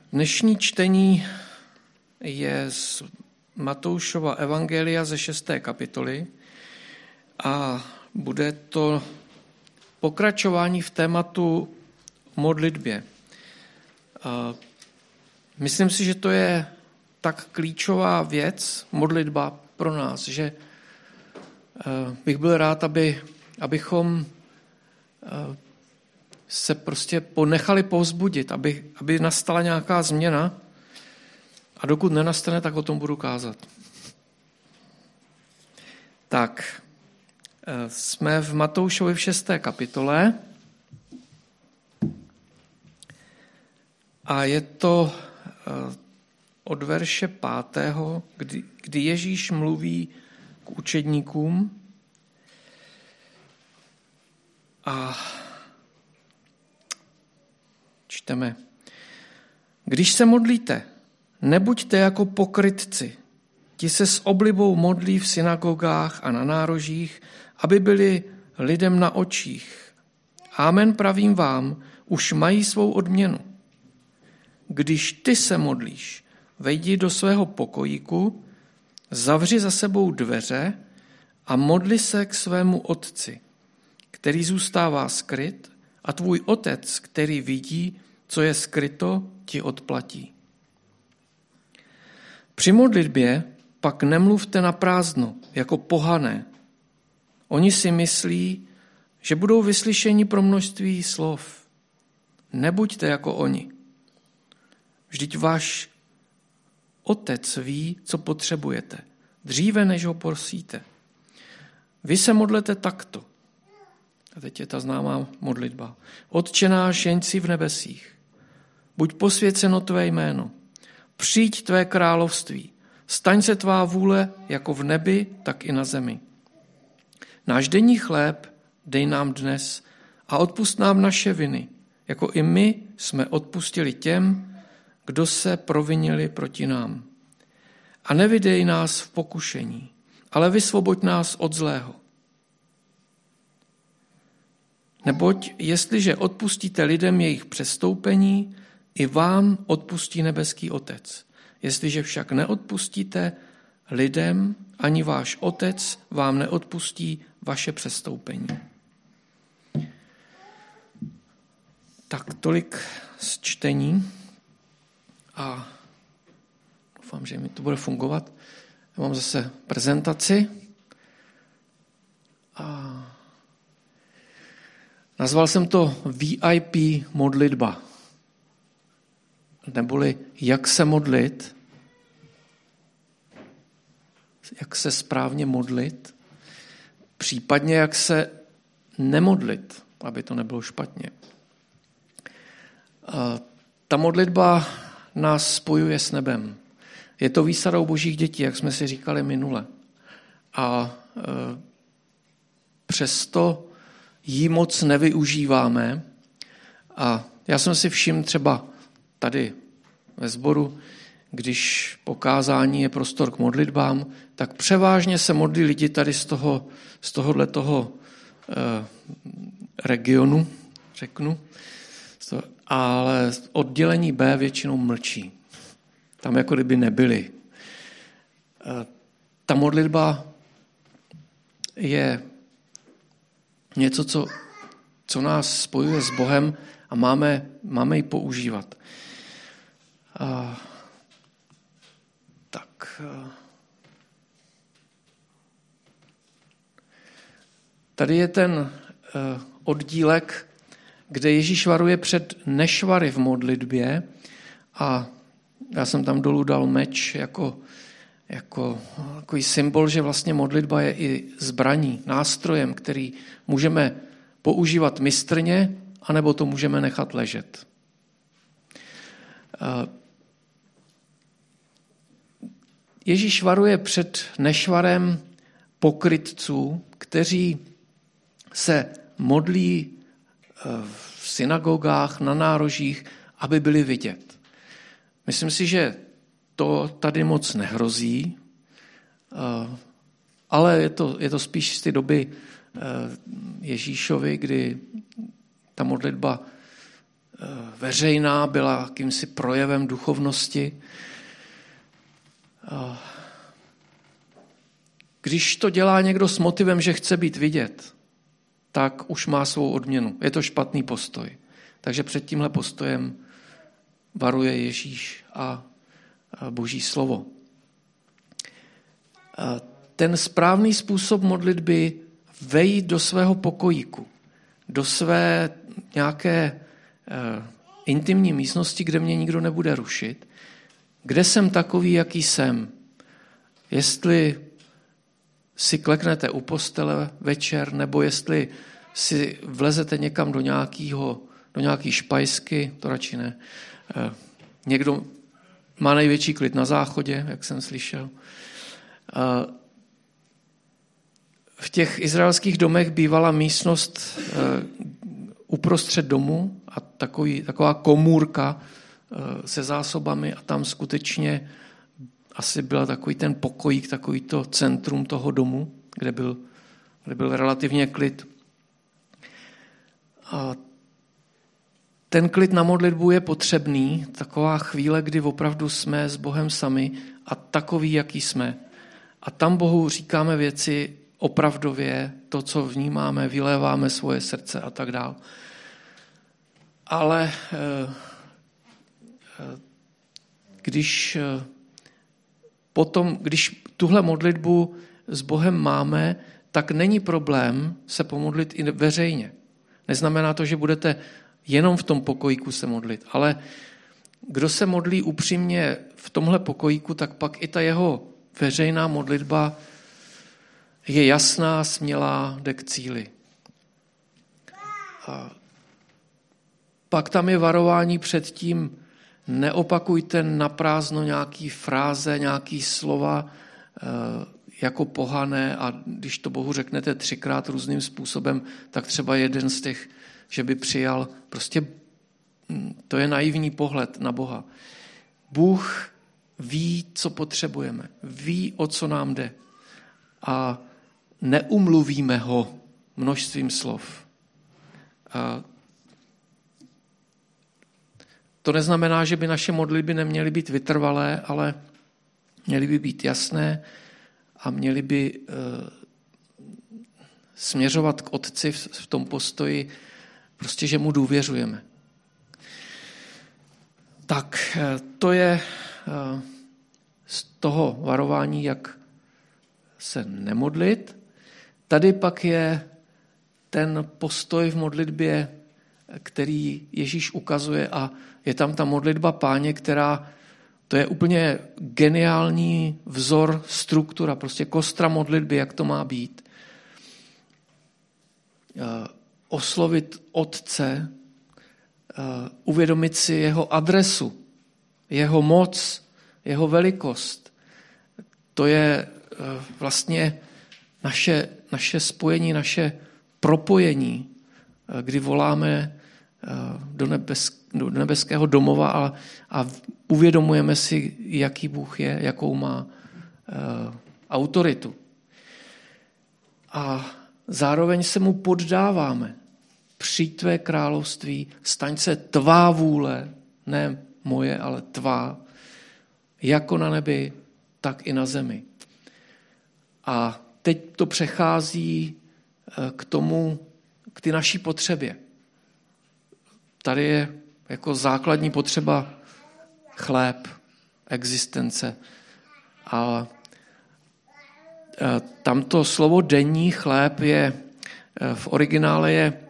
Dnešní čtení je z Matoušova evangelia ze 6. kapitoly a bude to pokračování v tématu modlitbě. Myslím si, že to je tak klíčová věc, modlitba pro nás, že bych byl rád, abychom se prostě ponechali povzbudit, aby nastala nějaká změna a dokud nenastane, tak o tom budu kázat. Tak, jsme v Matoušovi v 6. kapitole a je to od verše 5., kdy Ježíš mluví k učedníkům a čteme. Když se modlíte, nebuďte jako pokrytci. Ti se s oblibou modlí v synagogách a na nárožích, aby byli lidem na očích. Amen, pravím vám, už mají svou odměnu. Když ty se modlíš, vejdi do svého pokojíku, zavři za sebou dveře a modli se k svému otci, který zůstává skryt, a tvůj otec, který vidí, co je skryto, ti odplatí. Při modlitbě pak nemluvte na prázdno, jako pohané. Oni si myslí, že budou vyslyšeni pro množství slov. Nebuďte jako oni. Vždyť váš otec ví, co potřebujete, dříve než ho prosíte. Vy se modlete takto. A teď je ta známá modlitba. Otče náš, jenci v nebesích, buď posvěceno tvé jméno, přijď tvé království, staň se tvá vůle jako v nebi, tak i na zemi. Náš denní chléb dej nám dnes a odpusť nám naše viny, jako i my jsme odpustili těm, kdo se provinili proti nám. A nevydej nás v pokušení, ale vysvoboď nás od zlého. Neboť jestliže odpustíte lidem jejich přestoupení, i vám odpustí nebeský Otec. Jestliže však neodpustíte lidem, ani váš Otec vám neodpustí vaše přestoupení. Tak tolik z čtení a doufám, že mi to bude fungovat. Já mám zase prezentaci a nazval jsem to VIP modlitba, neboli jak se modlit, jak se správně modlit, případně jak se nemodlit, aby to nebylo špatně. Ta modlitba nás spojuje s nebem. Je to výsadou božích dětí, jak jsme si říkali minule. A přesto ji moc nevyužíváme. A já jsem si všiml třeba tady ve sboru, když po kázání je prostor k modlitbám, tak převážně se modlí lidi tady z tohoto regionu, řeknu, ale oddělení B většinou mlčí. Tam jako kdyby nebyli. Ta modlitba je něco, co nás spojuje s Bohem a máme ji používat. Tady je ten oddílek, kde Ježíš varuje před nešvary v modlitbě a já jsem tam dolů dal meč jako takový symbol, že vlastně modlitba je i zbraní, nástrojem, který můžeme používat mistrně, anebo to můžeme nechat ležet. Ježíš varuje před nešvarem pokrytců, kteří se modlí v synagogách, na nárožích, aby byli vidět. Myslím si, že to tady moc nehrozí, ale je to spíš z té doby Ježíšovi, kdy ta modlitba veřejná, byla jakýmsi projevem duchovnosti. Když to dělá někdo s motivem, že chce být vidět, tak už má svou odměnu. Je to špatný postoj. Takže před tímhle postojem varuje Ježíš a Boží slovo. Ten správný způsob modlitby vejít do svého pokojíku, do své nějaké intimní místnosti, kde mě nikdo nebude rušit, kde jsem takový, jaký jsem. Jestli si kleknete u postele večer, nebo jestli si vlezete někam do nějaký špajsky, to radši ne. Někdo má největší klid na záchodě, jak jsem slyšel. V těch izraelských domech bývala místnost uprostřed domu a taková komůrka se zásobami a tam skutečně asi byl takový ten pokojík, takový to centrum toho domu, kde byl relativně klid. A ten klid na modlitbu je potřebný, taková chvíle, kdy opravdu jsme s Bohem sami a takový, jaký jsme. A tam Bohu říkáme věci opravdově, to, co vnímáme, vyléváme svoje srdce a tak dále. Ale když tuhle modlitbu s Bohem máme, tak není problém se pomodlit i veřejně. Neznamená to, že budete jenom v tom pokojíku se modlit, ale kdo se modlí upřímně v tomhle pokojíku, tak pak i ta jeho veřejná modlitba je jasná, smělá, jde k cíli. A pak tam je varování před tím, neopakujte naprázdno nějaký fráze, nějaký slova jako pohané a když to Bohu řeknete 3krát různým způsobem, tak třeba jeden z těch, že by přijal, prostě to je naivní pohled na Boha. Bůh ví, co potřebujeme, ví, o co nám jde a neumluvíme ho množstvím slov. A to neznamená, že by naše modlitby neměly být vytrvalé, ale měly by být jasné a měly by směřovat k Otci v tom postoji, prostě, že mu důvěřujeme. Tak to je z toho varování, jak se nemodlit. Tady pak je ten postoj v modlitbě, který Ježíš ukazuje a je tam ta modlitba Páně, to je úplně geniální vzor, struktura, prostě kostra modlitby, jak to má být. Oslovit Otce, uvědomit si jeho adresu, jeho moc, jeho velikost. To je vlastně naše spojení, naše propojení, kdy voláme do nebeského domova a uvědomujeme si, jaký Bůh je, jakou má autoritu. A zároveň se mu poddáváme. Přijď tvé království, staň se tvá vůle, ne moje, ale tvá, jako na nebi, tak i na zemi. A teď to přechází k té naší potřebě. Tady je jako základní potřeba chléb, existence. A tamto slovo denní chléb je v originále je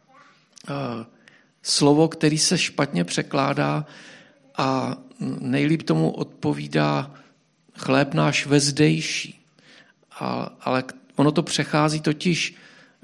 slovo, který se špatně překládá a nejlíp tomu odpovídá chléb náš vezdejší. Ale ono to přechází totiž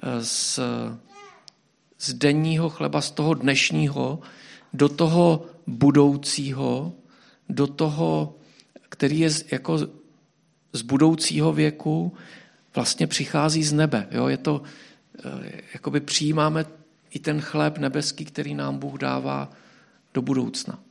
z denního chleba, z toho dnešního, do toho budoucího, do toho, který je jako z budoucího věku, vlastně přichází z nebe. Jo? Je to, jakoby přijímáme i ten chléb nebeský, který nám Bůh dává do budoucna.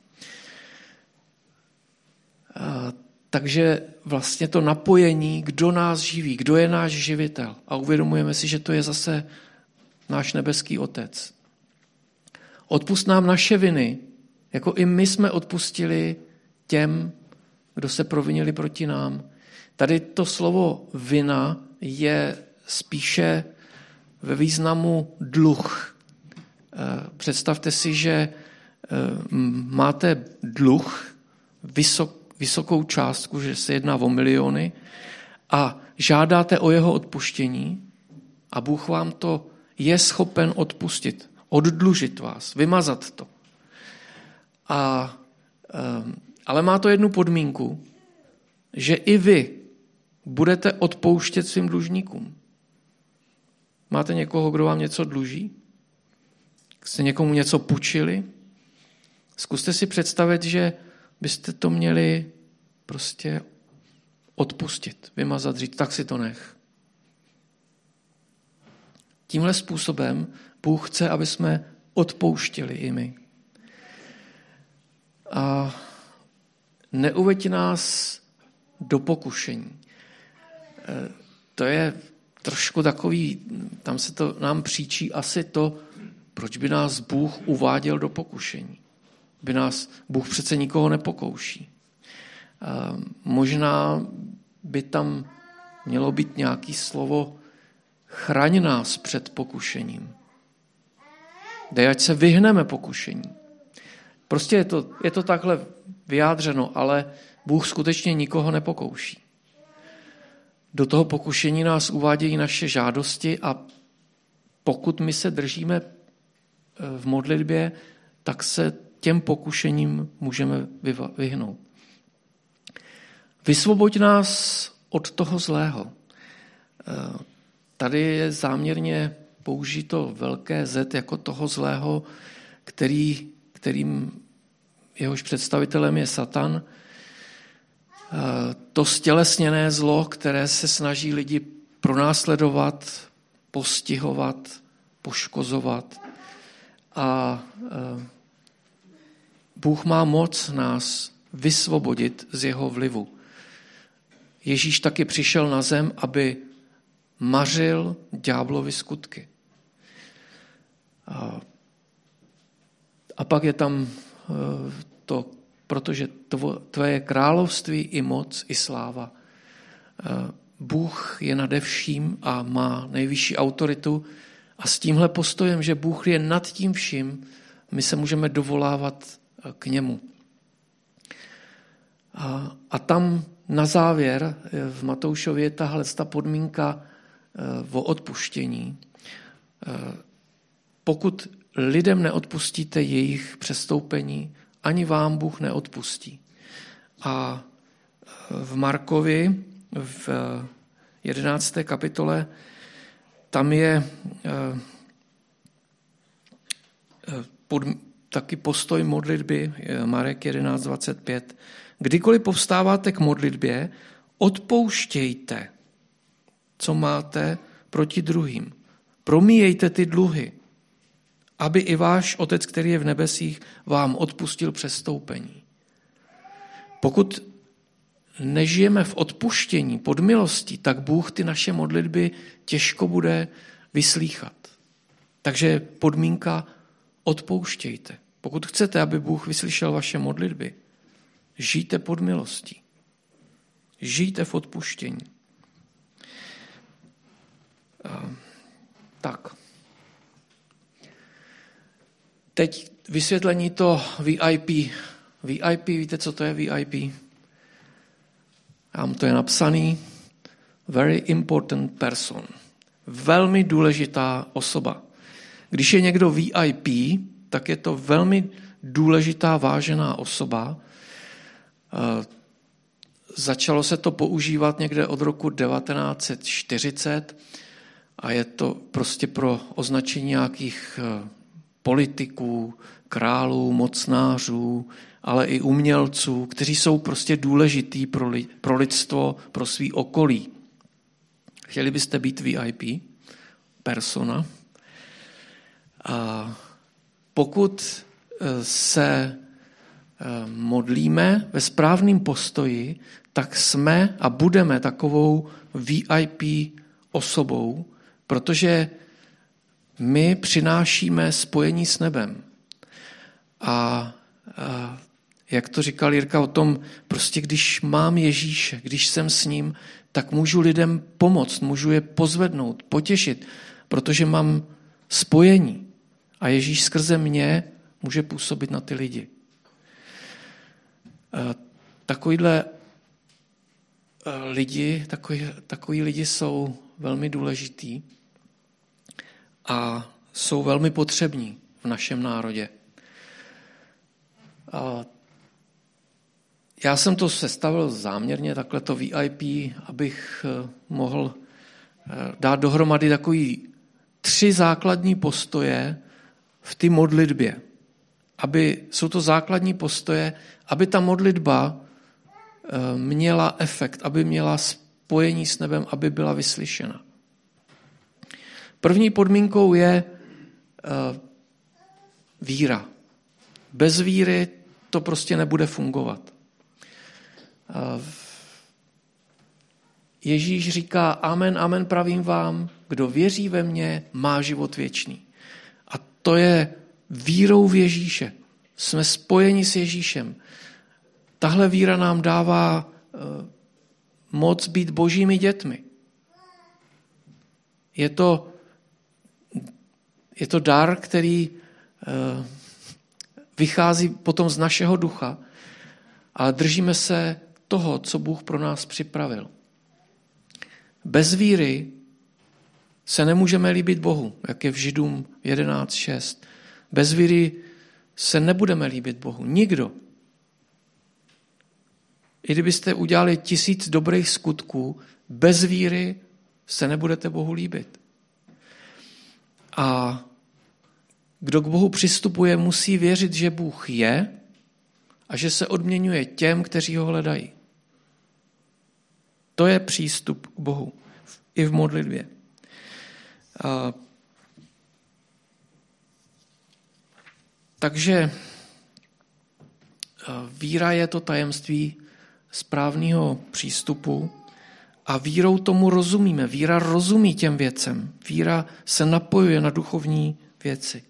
Takže vlastně to napojení, kdo nás živí, kdo je náš živitel. A uvědomujeme si, že to je zase náš nebeský Otec. Odpusť nám naše viny, jako i my jsme odpustili těm, kdo se provinili proti nám. Tady to slovo vina je spíše ve významu dluh. Představte si, že máte dluh, vysokou částku, že se jedná o miliony a žádáte o jeho odpuštění a Bůh vám to je schopen odpustit, oddlužit vás, vymazat to. Ale má to jednu podmínku, že i vy budete odpouštět svým dlužníkům. Máte někoho, kdo vám něco dluží? Jste někomu něco půjčili? Zkuste si představit, že byste to měli prostě odpustit, vymazat, říct, tak si to nech. Tímhle způsobem Bůh chce, aby jsme odpouštěli i my. A neuveď nás do pokušení. To je trošku takový, tam se to nám příčí asi to, proč by nás Bůh uváděl do pokušení. By nás Bůh přece nikoho nepokouší. Možná by tam mělo být nějaké slovo chraň nás před pokušením. Dej, ať se vyhneme pokušení. Prostě je to takhle vyjádřeno, ale Bůh skutečně nikoho nepokouší. Do toho pokušení nás uvádějí naše žádosti a pokud my se držíme v modlitbě, tak se těm pokušením můžeme vyhnout. Vysvoboď nás od toho zlého. Tady je záměrně použito velké Z jako toho zlého, kterým jehož představitelem je Satan. To stělesněné zlo, které se snaží lidi pronásledovat, postihovat, poškozovat. A Bůh má moc nás vysvobodit z jeho vlivu. Ježíš taky přišel na zem, aby mařil ďáblovy skutky. A pak je tam to, protože tvoje království i moc, i sláva. Bůh je nade vším a má nejvyšší autoritu a s tímhle postojem, že Bůh je nad tím vším, my se můžeme dovolávat k němu. A tam na závěr v Matoušově je tahle podmínka o odpuštění. Pokud lidem neodpustíte jejich přestoupení, ani vám Bůh neodpustí. A v Markovi v 11. kapitole tam je taky postoj modlitby, Marek 11.25. Kdykoliv povstáváte k modlitbě, odpouštějte, co máte proti druhým. Promíjejte ty dluhy, aby i váš Otec, který je v nebesích, vám odpustil přestoupení. Pokud nežijeme v odpuštění, pod milostí, tak Bůh ty naše modlitby těžko bude vyslýchat. Takže podmínka odpouštějte. Pokud chcete, aby Bůh vyslyšel vaše modlitby, žijte pod milostí. Žijte v odpuštění. Tak. Teď vysvětlení to VIP. VIP, víte, co to je VIP? Tam to je napsaný. Very important person. Velmi důležitá osoba. Když je někdo VIP, tak je to velmi důležitá, vážená osoba. Začalo se to používat někde od roku 1940 a je to prostě pro označení nějakých politiků, králů, mocnářů, ale i umělců, kteří jsou prostě důležitý pro lidstvo, pro svý okolí. Chtěli byste být VIP persona? A pokud se modlíme ve správném postoji, tak jsme a budeme takovou VIP osobou, protože my přinášíme spojení s nebem. A jak to říkal Jirka o tom, prostě když mám Ježíše, když jsem s ním, tak můžu lidem pomoct, můžu je pozvednout, potěšit, protože mám spojení. A Ježíš skrze mě může působit na ty lidi. Takovýhle takový lidi jsou velmi důležitý a jsou velmi potřební v našem národě. Já jsem to sestavil záměrně, takhle to VIP, abych mohl dát dohromady takový 3 základní postoje v té modlitbě. Jsou to základní postoje, aby ta modlitba měla efekt, aby měla spojení s nebem, aby byla vyslyšena. První podmínkou je víra. Bez víry to prostě nebude fungovat. Ježíš říká, amen, amen pravím vám, kdo věří ve mě, má život věčný. A to je vírou v Ježíše. Jsme spojeni s Ježíšem. Tahle víra nám dává moc být božími dětmi. Je to dar, který vychází potom z našeho ducha, ale držíme se toho, co Bůh pro nás připravil. Bez víry se nemůžeme líbit Bohu, jak je v Židům 11.6. Bez víry se nebudeme líbit Bohu. Nikdo. I kdybyste udělali 1000 dobrých skutků, bez víry se nebudete Bohu líbit. A kdo k Bohu přistupuje, musí věřit, že Bůh je a že se odměňuje těm, kteří ho hledají. To je přístup k Bohu i v modlitbě. Takže víra je to tajemství správného přístupu a vírou tomu rozumíme. Víra rozumí těm věcem. Víra se napojuje na duchovní věci.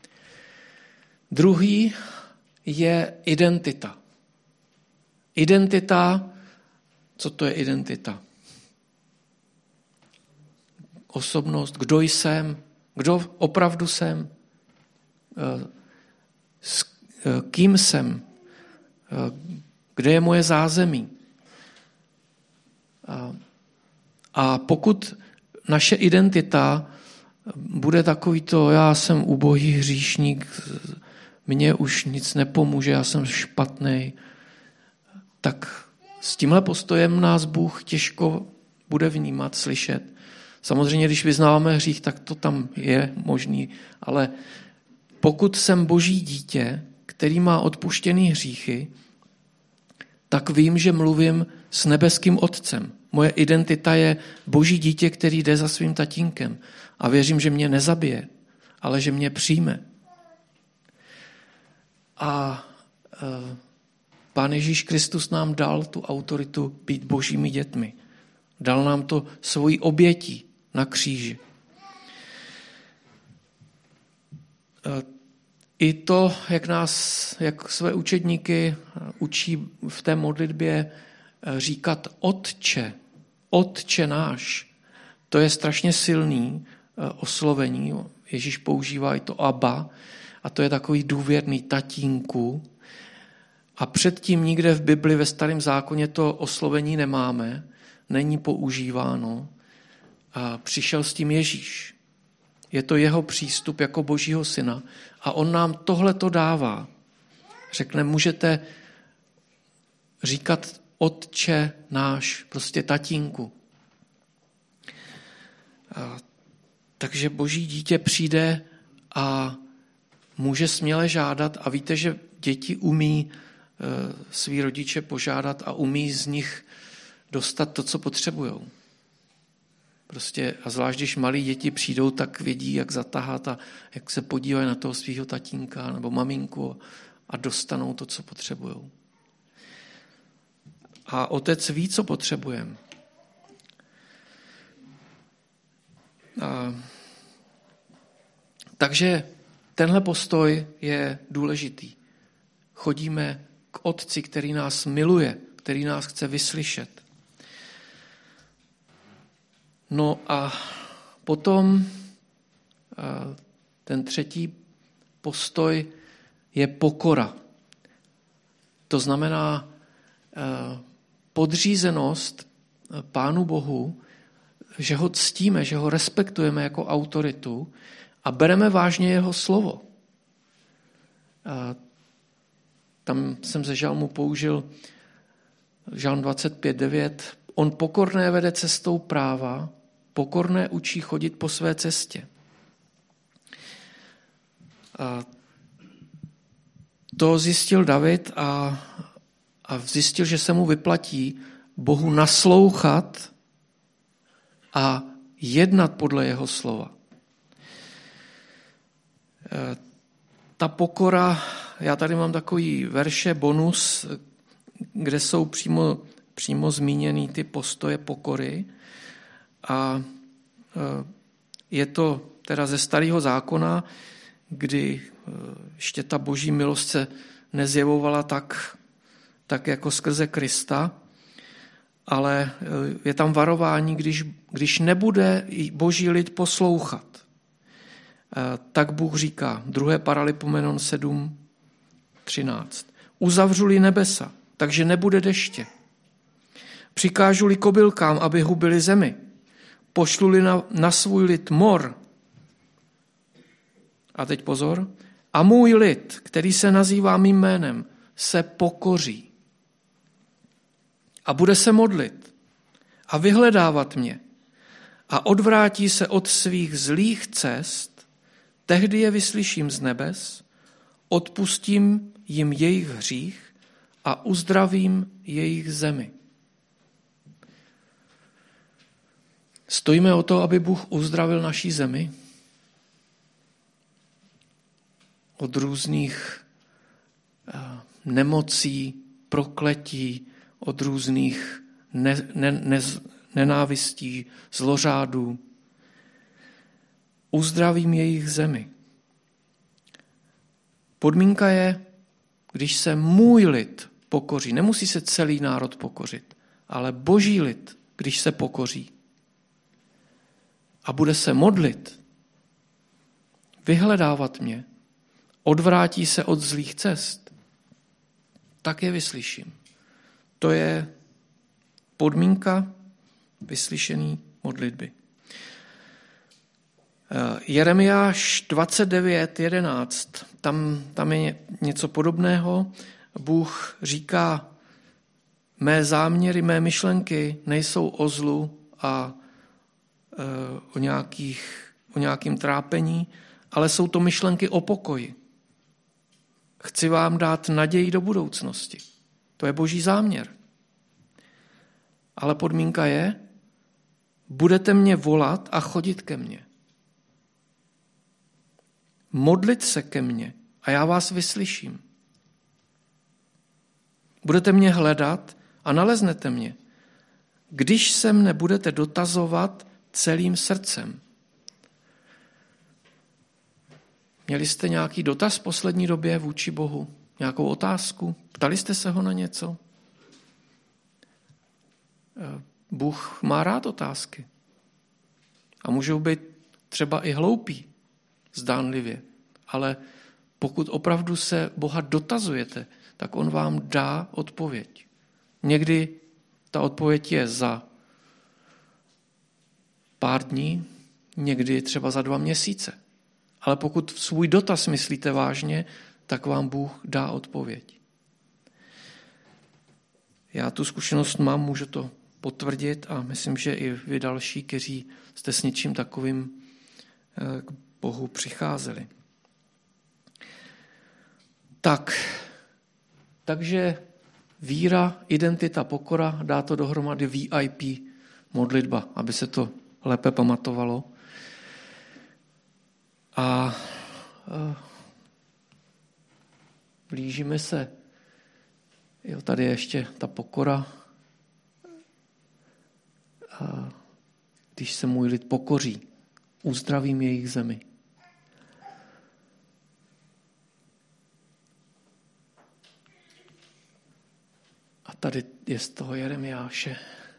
Druhý je identita. Identita, co to je identita? Osobnost, kdo jsem, kdo opravdu jsem, s kým jsem, kde je moje zázemí. A pokud naše identita bude takovýto, já jsem ubohý hříšník, mně už nic nepomůže, já jsem špatnej, tak s tímhle postojem nás Bůh těžko bude vnímat, slyšet. Samozřejmě, když vyznáváme hřích, tak to tam je možný, ale pokud jsem Boží dítě, který má odpuštěný hříchy, tak vím, že mluvím s nebeským Otcem. Moje identita je Boží dítě, který jde za svým tatínkem a věřím, že mě nezabije, ale že mě přijme. A Pán Ježíš Kristus nám dal tu autoritu být Božími dětmi. Dal nám to svojí obětí na kříži. I to, jak své učedníky učí v té modlitbě říkat Otče, Otče náš, to je strašně silný oslovení. Ježíš používá i to Abba a to je takový důvěrný tatínku. A předtím nikde v Bibli ve Starém zákoně to oslovení nemáme, není používáno. A přišel s tím Ježíš. Je to jeho přístup jako Božího syna a on nám tohleto dává. Řekne, můžete říkat Otče náš, prostě tatínku. Takže Boží dítě přijde a může směle žádat a víte, že děti umí svý rodiče požádat a umí z nich dostat to, co potřebujou. Prostě, a zvlášť, když malí děti přijdou, tak vědí, jak zatahat a jak se podívají na toho svého tatínka nebo maminku a dostanou to, co potřebujou. A otec ví, co potřebujeme. Takže tenhle postoj je důležitý. chodíme k Otci, který nás miluje, který nás chce vyslyšet. No a potom ten třetí postoj je pokora. To znamená podřízenost Pánu Bohu, že ho ctíme, že ho respektujeme jako autoritu a bereme vážně jeho slovo. Tam jsem ze žalmu použil žalm 25:9. On pokorné vede cestou práva, pokorné učí chodit po své cestě. To zjistil David a zjistil, že se mu vyplatí Bohu naslouchat a jednat podle jeho slova. Ta pokora, já tady mám takový verše bonus, kde jsou přímo zmíněny ty postoje pokory a je to teda ze Starého zákona, kdy ještě ta boží milost se nezjevovala tak jako skrze Krista, ale je tam varování, když nebude boží lid poslouchat, tak Bůh říká, 2. Paralipomenon 7:13. Uzavřu-li nebesa, takže nebude deště. Přikážu-li kobylkám, aby hubili zemi. Pošlu-li na svůj lid mor. A teď pozor. A můj lid, který se nazývá mým jménem, se pokoří. A bude se modlit a vyhledávat mě a odvrátí se od svých zlých cest, tehdy je vyslyším z nebes, odpustím jim jejich hřích a uzdravím jejich zemi. Stojíme o to, aby Bůh uzdravil naší zemi od různých nemocí, prokletí, od různých nenávistí, zlořádů. Uzdravím jejich zemi. Podmínka je, když se můj lid pokoří. Nemusí se celý národ pokořit, ale boží lid, když se pokoří a bude se modlit, vyhledávat mě, odvrátí se od zlých cest, tak je vyslyším. To je podmínka vyslyšený modlitby. Jeremiáš 29:11, tam je něco podobného. Bůh říká, mé záměry, mé myšlenky nejsou o zlu a o nějakým trápení, ale jsou to myšlenky o pokoji. Chci vám dát naději do budoucnosti. To je boží záměr. Ale podmínka je, budete mě volat a chodit ke mně. Modlit se ke mně a já vás vyslyším. Budete mě hledat a naleznete mě, když se mne budete dotazovat celým srdcem. Měli jste nějaký dotaz v poslední době vůči Bohu? Nějakou otázku? Ptali jste se ho na něco? Bůh má rád otázky. A můžou být třeba i hloupí, zdánlivě. Ale pokud opravdu se Boha dotazujete, tak on vám dá odpověď. Někdy ta odpověď je za pár dní, někdy třeba za 2 měsíce. Ale pokud svůj dotaz myslíte vážně, tak vám Bůh dá odpověď. Já tu zkušenost mám, můžu to potvrdit a myslím, že i vy další, kteří jste s něčím takovým k Bohu přicházeli. Takže víra, identita, pokora, dá to dohromady VIP modlitba, aby se to lépe pamatovalo. A blížíme se. Jo, tady je ještě ta pokora. A když se můj lid pokoří, uzdravím jejich zemi. A tady je z toho Jeremiáše.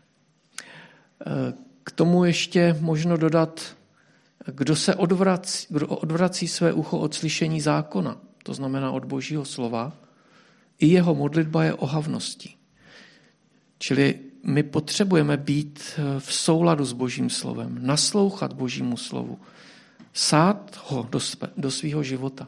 K tomu ještě možno dodat, kdo odvrací své ucho od slyšení zákona, to znamená od Božího slova, i jeho modlitba je ohavností. Čili my potřebujeme být v souladu s Božím slovem, naslouchat Božímu slovu, sát ho do svého života.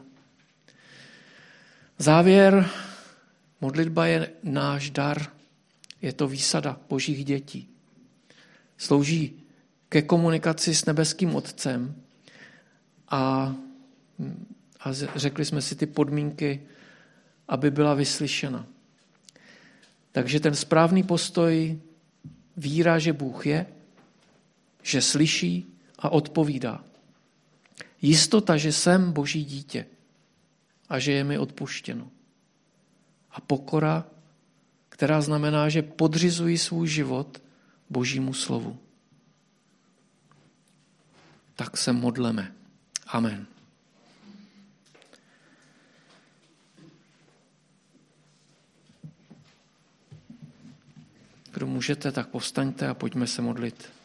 Závěr, modlitba je náš dar, je to výsada Božích dětí. Slouží ke komunikaci s nebeským Otcem a řekli jsme si ty podmínky, aby byla vyslyšena. Takže ten správný postoj, víra, že Bůh je, že slyší a odpovídá. Jistota, že jsem Boží dítě a že je mi odpuštěno. A pokora, která znamená, že podřizuji svůj život Božímu slovu. Tak se modleme. Amen. Kdo můžete, tak povstaňte a pojďme se modlit.